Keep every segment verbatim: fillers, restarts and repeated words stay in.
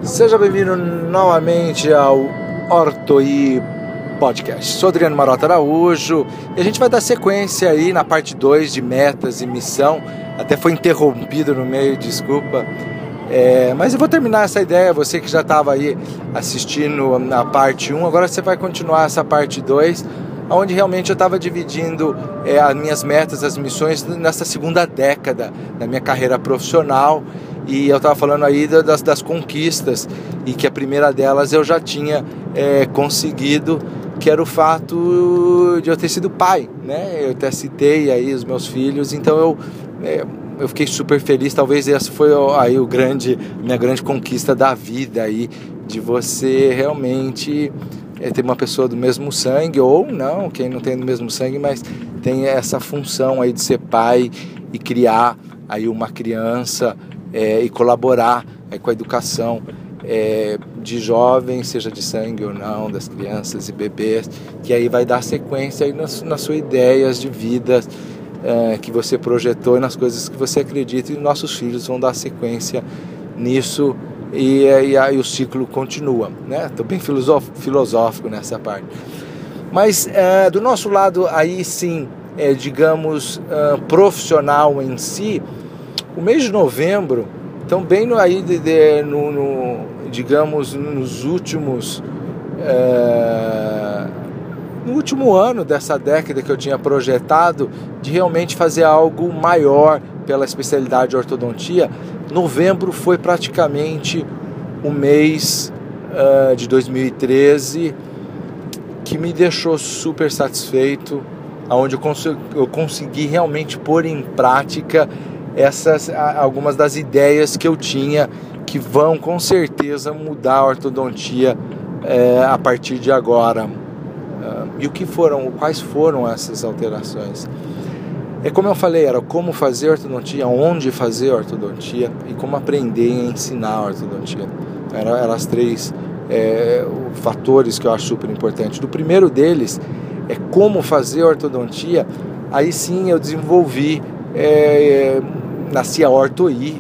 Seja bem-vindo novamente ao Ortoi Podcast. Sou Adriano Marota Araújo e a gente vai dar sequência aí na parte dois de metas e missão. Até foi interrompido no meio, desculpa. É, mas eu vou terminar essa ideia, você que já estava aí assistindo a parte um, agora você vai continuar essa parte dois, onde realmente eu estava dividindo é, as minhas metas, as missões nessa segunda década da minha carreira profissional. E eu estava falando aí das, das conquistas, e que a primeira delas eu já tinha é, conseguido, que era o fato de eu ter sido pai, né? Eu até citei aí os meus filhos, então eu, é, eu fiquei super feliz. Talvez essa foi aí o grande, minha grande conquista da vida aí, de você realmente é, ter uma pessoa do mesmo sangue, ou não, quem não tem do mesmo sangue, mas tem essa função aí de ser pai e criar aí uma criança, É, e colaborar é, com a educação é, de jovens, seja de sangue ou não, das crianças e bebês, que aí vai dar sequência aí nas, nas suas ideias de vida é, que você projetou e nas coisas que você acredita, e nossos filhos vão dar sequência nisso, e, e aí o ciclo continua, né? Estou bem filosófico, filosófico nessa parte. Mas é, do nosso lado aí sim, é, digamos, é, profissional em si, o mês de novembro, então bem no, aí, de, de, no, no, digamos, nos últimos, é, no último ano dessa década que eu tinha projetado de realmente fazer algo maior pela especialidade de ortodontia, novembro foi praticamente o mês uh, de dois mil e treze que me deixou super satisfeito, onde eu, cons- eu consegui realmente pôr em prática essas algumas das ideias que eu tinha, que vão com certeza mudar a ortodontia é, a partir de agora. Uh, e o que foram, quais foram essas alterações? É como eu falei, era como fazer ortodontia, onde fazer ortodontia e como aprender e ensinar ortodontia. Eram era as três é, fatores que eu acho super importantes. Do primeiro deles é como fazer ortodontia. Aí sim eu desenvolvi é, nasci a Ortoi,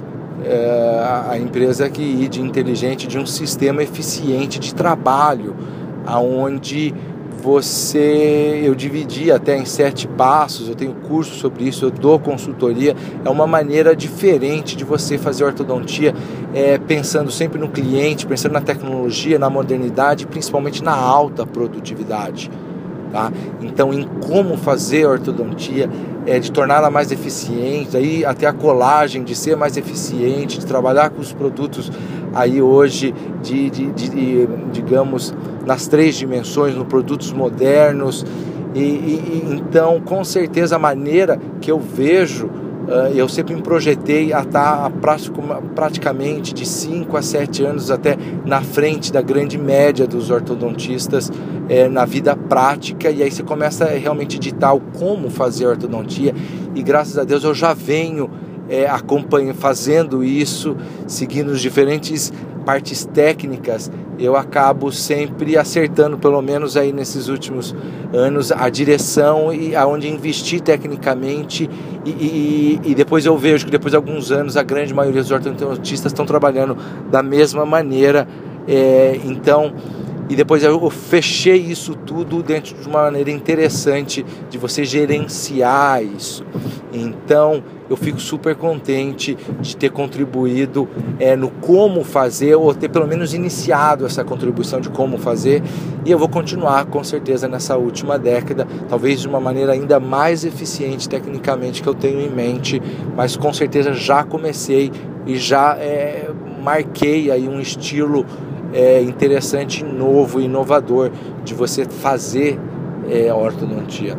a empresa que de inteligente, de um sistema eficiente de trabalho, aonde você, eu dividi até em sete passos, eu tenho curso sobre isso, eu dou consultoria. É uma maneira diferente de você fazer ortodontia, é, pensando sempre no cliente, pensando na tecnologia, na modernidade, principalmente na alta produtividade. Tá? Então, em como fazer a ortodontia, é, de torná-la mais eficiente, aí até a colagem, de ser mais eficiente, de trabalhar com os produtos aí hoje, de, de, de, de digamos, nas três dimensões, nos produtos modernos. E, e, então, com certeza, a maneira que eu vejo, uh, eu sempre me projetei a estar praticamente de cinco a sete anos até na frente da grande média dos ortodontistas, É, na vida prática, e aí você começa a realmente editar o como fazer ortodontia, e graças a Deus eu já venho é, acompanhando, fazendo isso, seguindo as diferentes partes técnicas. Eu acabo sempre acertando, pelo menos aí nesses últimos anos, a direção e aonde investir tecnicamente, e, e, e depois eu vejo que depois de alguns anos a grande maioria dos ortodontistas estão trabalhando da mesma maneira, é, então e depois eu fechei isso tudo dentro de uma maneira interessante de você gerenciar isso. Então eu fico super contente de ter contribuído é, no como fazer, ou ter pelo menos iniciado essa contribuição de como fazer, e eu vou continuar com certeza nessa última década, talvez de uma maneira ainda mais eficiente tecnicamente que eu tenho em mente, mas com certeza já comecei e já é, marquei aí um estilo É interessante, novo, inovador de você fazer é, ortodontia.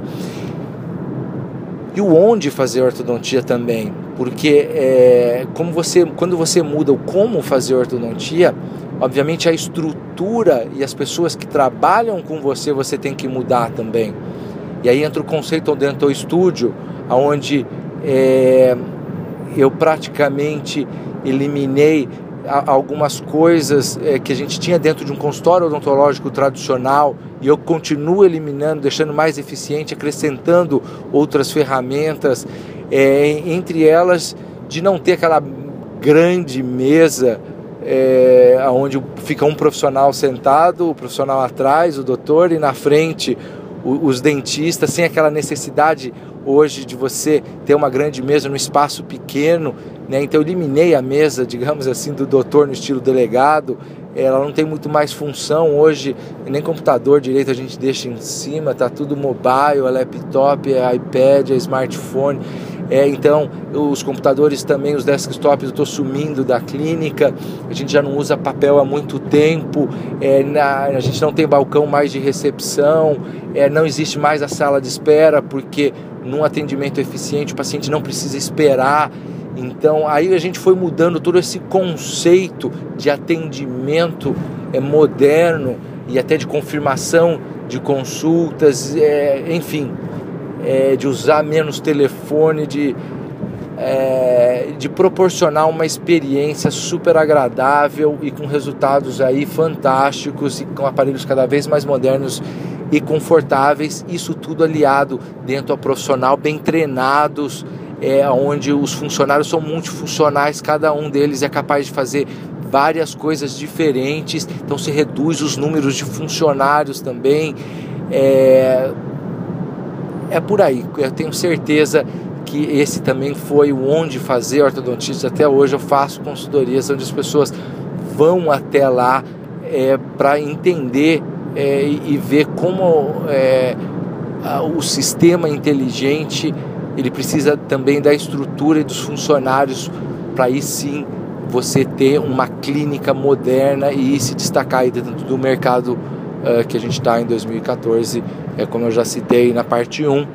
E o onde fazer ortodontia também, porque é, como você, quando você muda o como fazer ortodontia, obviamente a estrutura e as pessoas que trabalham com você, você tem que mudar também. E aí entra o conceito do Dental Studio, onde é, eu praticamente eliminei algumas coisas é, que a gente tinha dentro de um consultório odontológico tradicional, e eu continuo eliminando, deixando mais eficiente, acrescentando outras ferramentas, é, entre elas de não ter aquela grande mesa é, onde fica um profissional sentado, o profissional atrás, o doutor, e na frente o, os dentistas, sem aquela necessidade hoje de você ter uma grande mesa num espaço pequeno, né? Então eu eliminei a mesa, digamos assim, do doutor no estilo delegado. Ela não tem muito mais função hoje, nem computador direito a gente deixa em cima, tá tudo mobile, é laptop, é iPad, é smartphone. É, então os computadores também, os desktops, eu estou sumindo da clínica, a gente já não usa papel há muito tempo, é, na, a gente não tem balcão mais de recepção, é, não existe mais a sala de espera, porque num atendimento eficiente o paciente não precisa esperar. Então aí a gente foi mudando todo esse conceito de atendimento é, moderno e até de confirmação de consultas, é, enfim, é, de usar menos telefone, de, é, de proporcionar uma experiência super agradável e com resultados aí fantásticos e com aparelhos cada vez mais modernos e confortáveis, isso tudo aliado dentro ao profissional, bem treinados, é, onde os funcionários são multifuncionais, cada um deles é capaz de fazer várias coisas diferentes, então se reduz os números de funcionários também, é, é por aí. Eu tenho certeza que esse também foi o onde fazer ortodontista. Até hoje eu faço consultorias onde as pessoas vão até lá é, para entender é, e ver como é, o sistema inteligente ele precisa também da estrutura e dos funcionários para aí sim você ter uma clínica moderna e se destacar aí dentro do mercado uh, que a gente está em dois mil e quatorze, é, como eu já citei na parte um.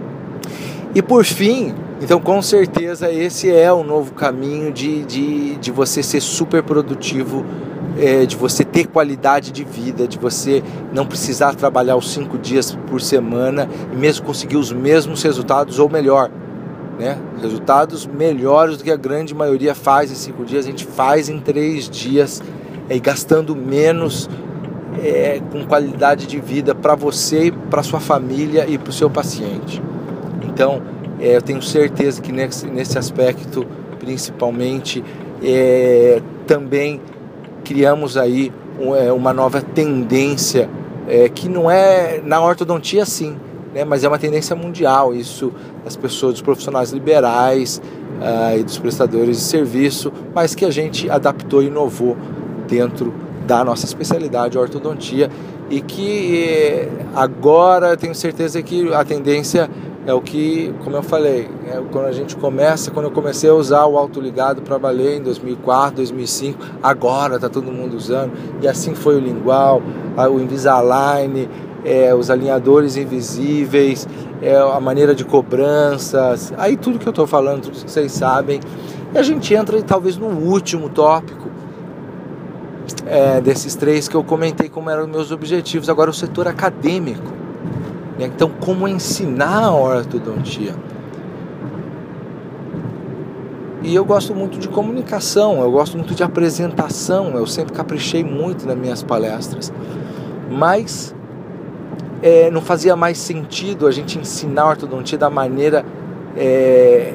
E por fim, então com certeza esse é o novo caminho de, de, de você ser super produtivo, é, de você ter qualidade de vida, de você não precisar trabalhar os cinco dias por semana e mesmo conseguir os mesmos resultados ou melhor, né? Resultados melhores do que a grande maioria faz em cinco dias, a gente faz em três dias, é, gastando menos, é, com qualidade de vida para você, para sua família e para o seu paciente. Então, é, eu tenho certeza que nesse, nesse aspecto, principalmente, é, também criamos aí uma nova tendência, é, que não é na ortodontia sim, né, mas é uma tendência mundial. Isso das pessoas, dos profissionais liberais uh, e dos prestadores de serviço, mas que a gente adaptou e inovou dentro da nossa especialidade, a ortodontia, e que agora eu tenho certeza que a tendência é o que, como eu falei, é quando a gente começa, quando eu comecei a usar o autoligado, trabalhei em dois mil e quatro, dois mil e cinco, agora está todo mundo usando, e assim foi o lingual, o Invisalign, é, os alinhadores invisíveis, é, a maneira de cobranças, aí tudo que eu estou falando, tudo que vocês sabem, e a gente entra talvez no último tópico, é, desses três que eu comentei como eram os meus objetivos, agora o setor acadêmico. Então, como ensinar a ortodontia? E eu gosto muito de comunicação, eu gosto muito de apresentação, eu sempre caprichei muito nas minhas palestras. Mas é, não fazia mais sentido a gente ensinar a ortodontia da maneira é,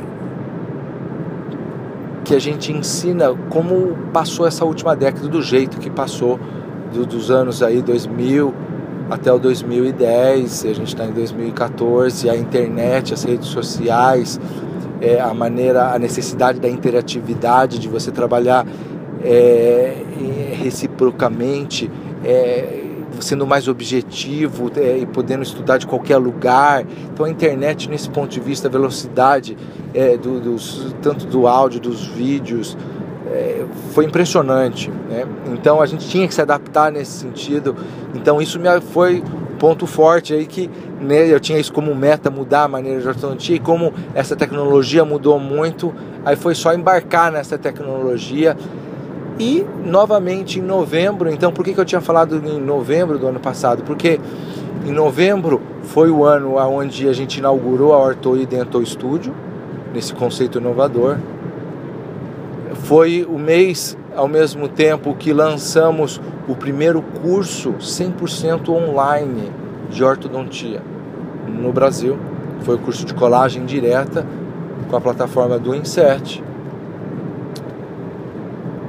que a gente ensina, como passou essa última década, do jeito que passou, do, dos anos aí dois mil até o dois mil e dez, a gente está em dois mil e quatorze, a internet, as redes sociais, é, a maneira, a necessidade da interatividade, de você trabalhar é, reciprocamente, é, sendo mais objetivo, é, e podendo estudar de qualquer lugar. Então a internet, nesse ponto de vista, a velocidade é, do, dos, tanto do áudio, dos vídeos, é, foi impressionante, né? Então a gente tinha que se adaptar nesse sentido. Então isso me foi ponto forte aí, que né, eu tinha isso como meta, mudar a maneira de ortodontia, e como essa tecnologia mudou muito, aí foi só embarcar nessa tecnologia. E novamente em novembro, então por que, que eu tinha falado em novembro do ano passado? Porque em novembro foi o ano onde a gente inaugurou a Ortho Dental Studio, nesse conceito inovador. Foi o mês, ao mesmo tempo, que lançamos o primeiro curso cem por cento online de ortodontia no Brasil. Foi o curso de colagem direta com a plataforma do Inset.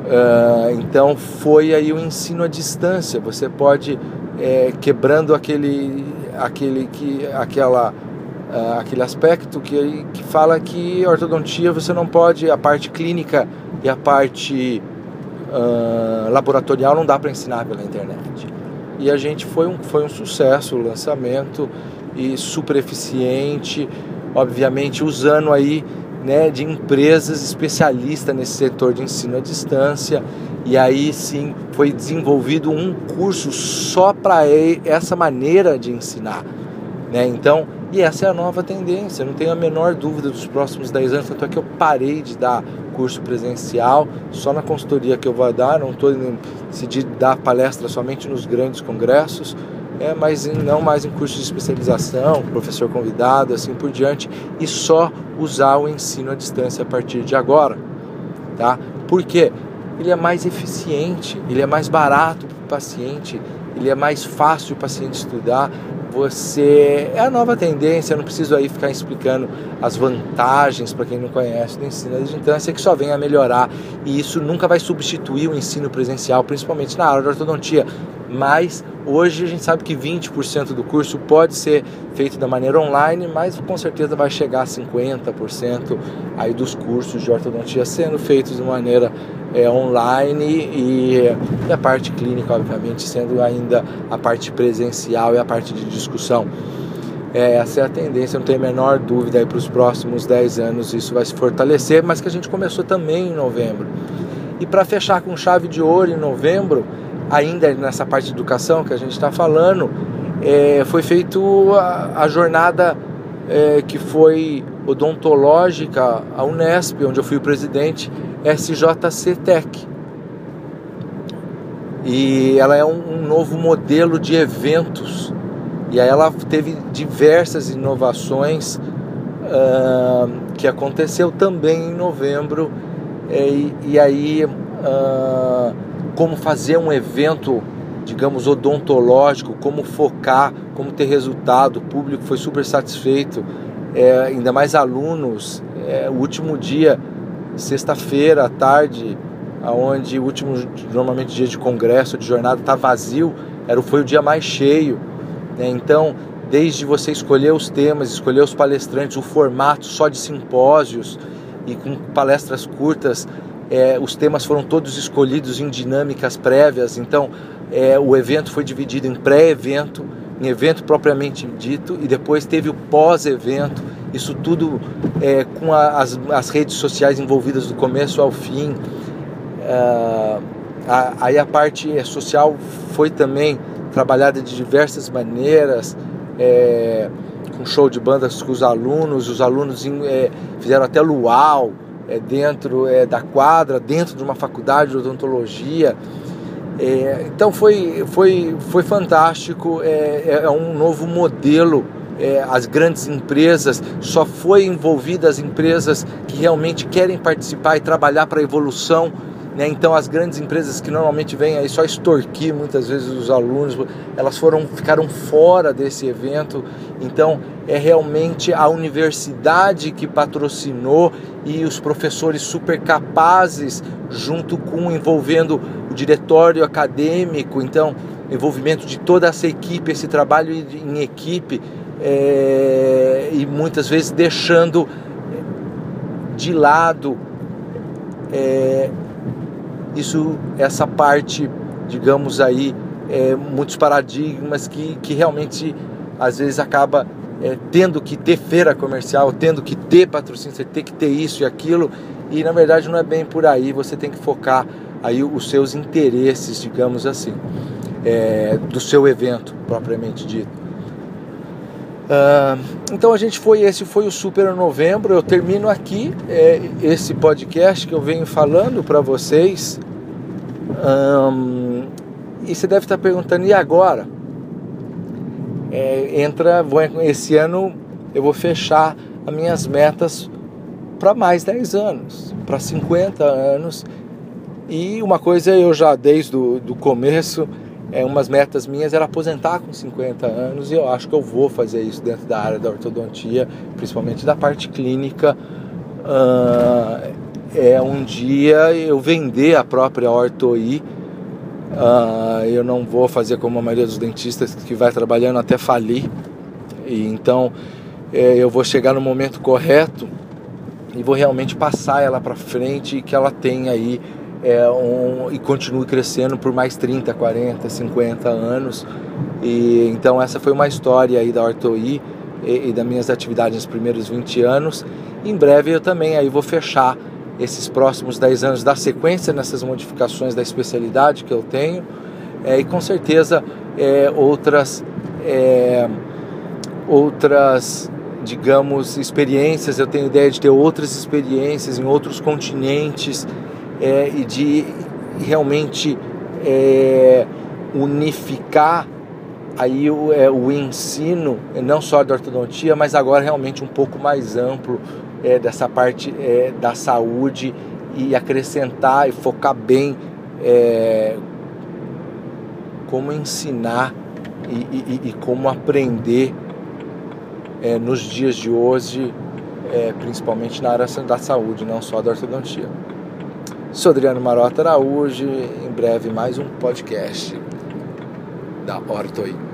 Uh, então foi aí o ensino à distância. Você pode, é, quebrando aquele, aquele, que, aquela, uh, aquele aspecto que, que fala que a ortodontia você não pode, a parte clínica e a parte uh, laboratorial não dá para ensinar pela internet. E a gente foi um, foi um sucesso o lançamento, e super eficiente, obviamente usando aí, né, de empresas especialistas nesse setor de ensino à distância. E aí sim foi desenvolvido um curso só para essa maneira de ensinar, né? Então, e essa é a nova tendência, não tenho a menor dúvida dos próximos dez anos, tanto é que eu parei de dar curso presencial, só na consultoria que eu vou dar, não estou decidido dar palestra somente nos grandes congressos, é, mas não mais em cursos de especialização, professor convidado, assim por diante, e só usar o ensino à distância a partir de agora, tá? Por quê? Ele é mais eficiente, ele é mais barato para o paciente, ele é mais fácil o paciente estudar. Você é a nova tendência, eu não preciso aí ficar explicando as vantagens para quem não conhece do ensino à distância, que só vem a melhorar, e isso nunca vai substituir o ensino presencial, principalmente na área da ortodontia. Mas hoje a gente sabe que vinte por cento do curso pode ser feito da maneira online, mas com certeza vai chegar a cinquenta por cento aí dos cursos de ortodontia sendo feitos de maneira é, online, e, e a parte clínica, obviamente, sendo ainda a parte presencial e a parte de discussão. É, essa é a tendência, não tenho a menor dúvida, aí para os próximos dez anos isso vai se fortalecer, mas que a gente começou também em novembro. E para fechar com chave de ouro em novembro, ainda nessa parte de educação que a gente está falando, é, foi feito a, a jornada é, que foi odontológica, a Unesp, onde eu fui o presidente, S J C Tech. E ela é um, um novo modelo de eventos, e aí ela teve diversas inovações uh, que aconteceu também em novembro, e, e aí uh, como fazer um evento, digamos, odontológico, como focar, como ter resultado. O público foi super satisfeito, é, ainda mais alunos. É, o último dia, sexta-feira à tarde, onde o último, normalmente, dia de congresso, de jornada, está vazio, era, foi o dia mais cheio, né? Então, desde você escolher os temas, escolher os palestrantes, o formato só de simpósios e com palestras curtas, É, os temas foram todos escolhidos em dinâmicas prévias. Então é, o evento foi dividido em pré-evento, em evento propriamente dito, e depois teve o pós-evento. Isso tudo é, com a, as, as redes sociais envolvidas do começo ao fim. É, a, aí a parte social foi também trabalhada de diversas maneiras, é, com show de bandas com os alunos. Os alunos é, fizeram até luau, É, dentro é, da quadra, dentro de uma faculdade de odontologia. É, então foi, foi, foi fantástico, é, é um novo modelo. É, as grandes empresas, só foi envolvida as empresas que realmente querem participar e trabalhar para a evolução, né? Então as grandes empresas que normalmente vêm aí só extorquir muitas vezes os alunos, elas foram, ficaram fora desse evento. Então é realmente a universidade que patrocinou, e os professores super capazes, junto com envolvendo o diretório acadêmico, então envolvimento de toda essa equipe, esse trabalho em equipe, é, e muitas vezes deixando de lado é, isso, essa parte, digamos aí, é, muitos paradigmas que, que realmente às vezes acaba É, tendo que ter feira comercial, tendo que ter patrocínio, você tem que ter isso e aquilo, e na verdade não é bem por aí. Você tem que focar aí os seus interesses, digamos assim, é, do seu evento propriamente dito. Uh, então a gente foi, esse foi o Super Novembro. Eu termino aqui é, esse podcast que eu venho falando para vocês, um, e você deve estar perguntando, e agora? É, entra, vou, esse ano eu vou fechar as minhas metas para mais dez anos, para cinquenta anos. E uma coisa eu já desde o do começo, é, umas metas minhas era aposentar com cinquenta anos, e eu acho que eu vou fazer isso dentro da área da ortodontia, principalmente da parte clínica. Uh, é um dia eu vender a própria Orto-i. Uh, eu não vou fazer como a maioria dos dentistas que vai trabalhando até falir. E então é, eu vou chegar no momento correto e vou realmente passar ela para frente e que ela tenha aí é, um, e continue crescendo por mais trinta, quarenta, cinquenta anos. E então essa foi uma história aí da Orto-i e, e das minhas atividades nos primeiros vinte anos. Em breve eu também aí vou fechar esses próximos dez anos, dar sequência nessas modificações da especialidade que eu tenho, é, e com certeza é, outras, é, outras, digamos, experiências. Eu tenho ideia de ter outras experiências em outros continentes é, e de realmente é, unificar aí o, é, o ensino, não só da ortodontia, mas agora realmente um pouco mais amplo, É, dessa parte é, da saúde, e acrescentar e focar bem é, como ensinar e, e, e como aprender é, nos dias de hoje, é, principalmente na área da saúde, não só da ortodontia. Sou Adriano Marota Araújo, em breve mais um podcast da Orto-i.